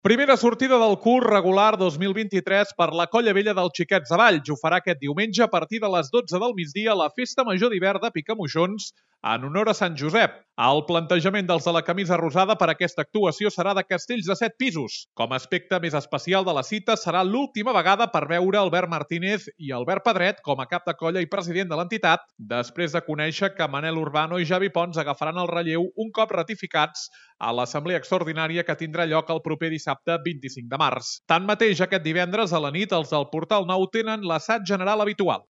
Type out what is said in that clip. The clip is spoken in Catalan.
Primera sortida del curs regular 2023 per la Colla Vella dels Xiquets de Valls. Ho farà aquest diumenge a partir de les 12 del migdia a la Festa Major d'Hivern de Picamoixons en honor a Sant Josep. El plantejament dels de la camisa rosada per aquesta actuació serà de castells de 7 pisos. Com a aspecte més especial de la cita serà l'última vegada per veure Albert Martínez i Albert Pedret com a cap de colla i president de l'entitat, després de conèixer que Manel Urbano i Javi Pons agafaran el relleu un cop ratificats a l'assemblea extraordinària que tindrà lloc el proper dissabte 25 de març. Tanmateix, aquest divendres a la nit, els del Portal Nou tenen l'assaig general habitual.